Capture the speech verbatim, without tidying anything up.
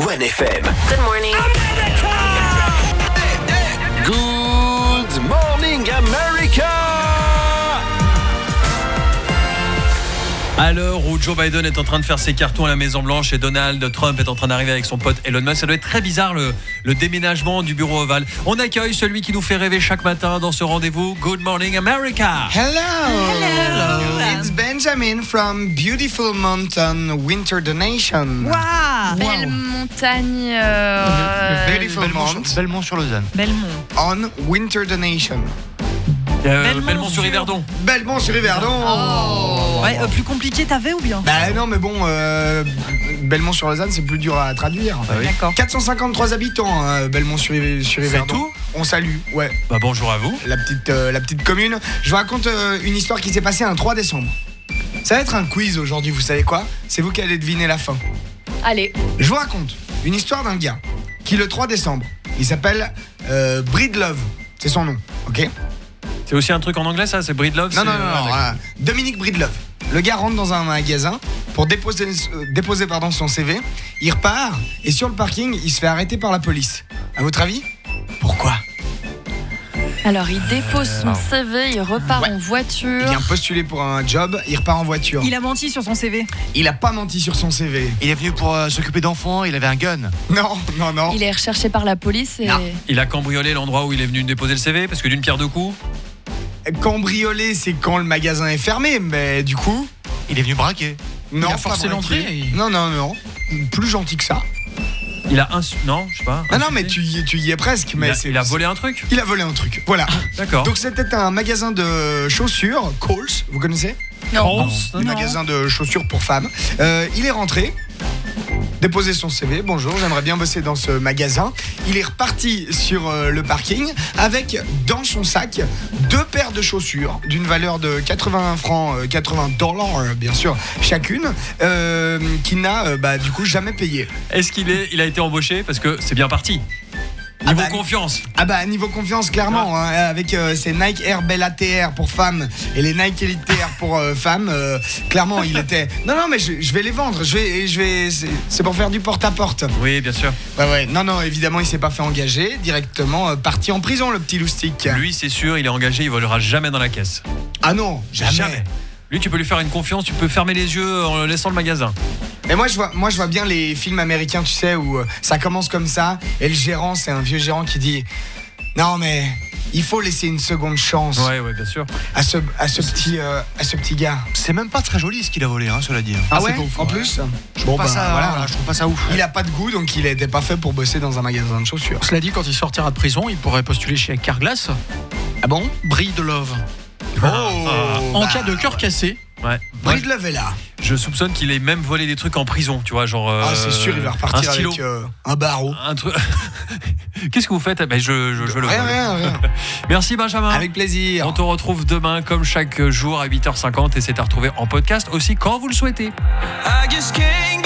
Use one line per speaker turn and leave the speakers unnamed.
One F M.
Good morning.
Good morning, America!
À l'heure où Joe Biden est en train de faire ses cartons à la Maison-Blanche et Donald Trump est en train d'arriver avec son pote Elon Musk, ça doit être très bizarre le, le déménagement du bureau ovale. On accueille celui qui nous fait rêver chaque matin dans ce rendez-vous. Good morning, America!
Hello.
Hello.
It's Benjamin from beautiful mountain Winter Donation.
Waouh.
Belle montagne. Euh,
Beautiful mount
Belmont-sur-Lausanne.
Belmont.
on Winter Donation.
Euh,
Belmont
Belmont sur
sur-
Yverdon.
Belmont sur Yverdon.
Oh.
Ouais, euh, plus compliqué, t'avais ou bien?
Bah non, mais bon, euh, Belmont sur Lausanne, c'est plus dur à traduire.
Ah oui.
D'accord.
quatre cent cinquante-trois habitants, hein, Belmont sur sur Yverdon.
tout
On salue, ouais.
Bah bonjour à vous.
La petite, euh, la petite commune. Je vous raconte euh, une histoire qui s'est passée un trois décembre. Ça va être un quiz aujourd'hui, vous savez quoi? C'est vous qui allez deviner la fin.
Allez.
Je vous raconte une histoire d'un gars qui, le trois décembre, il s'appelle euh, Breedlove. C'est son nom, ok?
C'est aussi un truc en anglais ça, c'est Breedlove?
Non,
c'est-
non, non,
ah,
non,
d'accord.
voilà. Dominique Breedlove. Le gars rentre dans un magasin pour déposer, euh, déposer pardon, son C V. Il repart et sur le parking, il se fait arrêter par la police. À votre avis? Pourquoi?
Alors, il dépose son
Euh,
C V, il repart
Ouais.
en voiture.
Il vient postuler pour un job, il repart en voiture.
Il a menti sur son C V.
Il a pas menti sur son C V.
Il est venu pour euh, s'occuper d'enfants, il avait un gun.
Non, non, non.
Il est recherché par la police et.
Non.
Il a cambriolé l'endroit où il est venu déposer le C V parce que d'une pierre deux coups.
Cambrioler, c'est quand le magasin est fermé, mais du coup,
Il est venu braquer.
non.
a
pas
forcé
braqué.
l'entrée et-
Non, non, non. Plus gentil que ça.
Il a un non, je sais pas.
Ah non,
insulté.
mais tu y, tu y es presque. Mais
il, a,
c'est-
il a volé un truc.
Il a volé un truc. Voilà.
D'accord.
Donc c'était un magasin de chaussures, Coles, vous connaissez?
Non.
Coles,
Un
Non.
magasin de chaussures pour femmes. Euh, il est rentré, déposé son C V. Bonjour, j'aimerais bien bosser dans ce magasin. Il est reparti sur euh, le parking avec dans son sac deux paires de chaussures d'une valeur de quatre-vingts francs, euh, quatre-vingts dollars euh, bien sûr chacune, euh, qu'il n'a euh, bah, du coup jamais payé.
Est-ce qu'il est, il a été embauché parce que c'est bien parti. Niveau
Ah bah,
confiance.
Ah bah niveau confiance clairement hein, avec euh, ces Nike Air Bella T R pour femmes et les Nike Elite T R pour euh, femmes euh, clairement il était non non mais je, je vais les vendre je vais je vais c'est, c'est pour faire du porte-à-porte.
Oui, bien sûr.
Ouais ouais non non évidemment il s'est pas fait engager directement euh, parti en prison le petit loustic.
Lui, c'est sûr, il est engagé, il volera jamais dans la caisse.
Ah non jamais.
Lui, tu peux lui faire une confiance, tu peux fermer les yeux en laissant le magasin.
Mais moi je vois moi je vois bien les films américains tu sais où euh, ça commence comme ça et le gérant c'est un vieux gérant qui dit non mais il faut laisser une seconde chance
Ouais, ouais, bien sûr.
à ce à ce petit euh, à ce petit gars.
C'est même pas très joli ce qu'il a volé, hein, cela dit.
Ah,
c'est
ouais
pas ouf,
en
ouais.
plus.
Je trouve
Bon,
pas
bah,
ça,
voilà.
voilà, je trouve pas ça ouf.
Il a pas de goût, donc il était pas fait pour bosser dans un magasin de chaussures.
Cela dit, quand il sortira de prison, il pourrait postuler chez Carglass.
Ah bon?
Breedlove.
Oh
En
bah,
cas de cœur cassé.
Ouais. Moi,
Breedlove est là.
je soupçonne qu'il ait même volé des trucs en prison, tu vois, genre. euh,
Ah, c'est sûr, il va
un
repartir
stylo.
avec euh, un barreau.
Un truc. Qu'est-ce que vous faites? Ben, je, je, je le
Rien,
vole.
rien, rien.
Merci Benjamin.
Avec plaisir.
On te retrouve demain comme chaque jour à huit heures cinquante et c'est à retrouver en podcast aussi quand vous le souhaitez.
I just can't